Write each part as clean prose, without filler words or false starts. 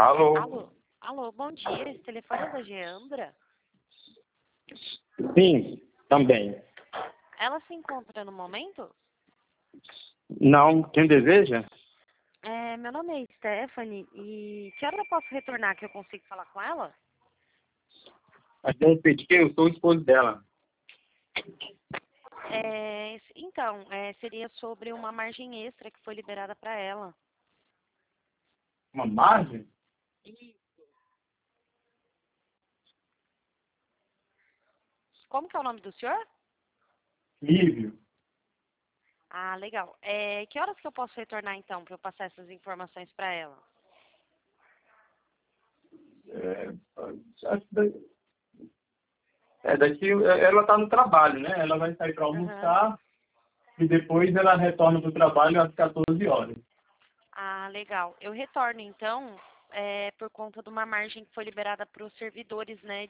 Alô? Alô, bom dia. Esse telefone é da Geandra? Sim, também. Ela se encontra no momento? Não, quem deseja? Meu nome é Stephanie e que hora eu posso retornar que eu consigo falar com ela? Mas tem um pedido, eu sou o esposo dela. Então, seria sobre uma margem extra que foi liberada para ela. Uma margem? Como que é o nome do senhor? Lívio. Ah, legal. Que horas que eu posso retornar então para eu passar essas informações para ela? Acho que daqui ela está no trabalho, né? Ela vai sair para almoçar e depois ela retorna para o trabalho às 14 horas. Ah, legal. Eu retorno então por conta de uma margem que foi liberada para os servidores, né?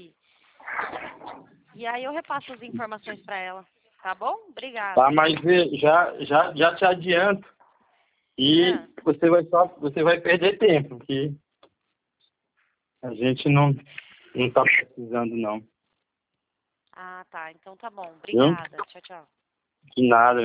E aí eu repasso as informações para ela. Tá bom? Obrigada. Tá, mas já te adianto. E você vai perder tempo, porque a gente não está precisando, não. Ah, tá. Então tá bom. Viu? Obrigada. Tchau, tchau. De nada.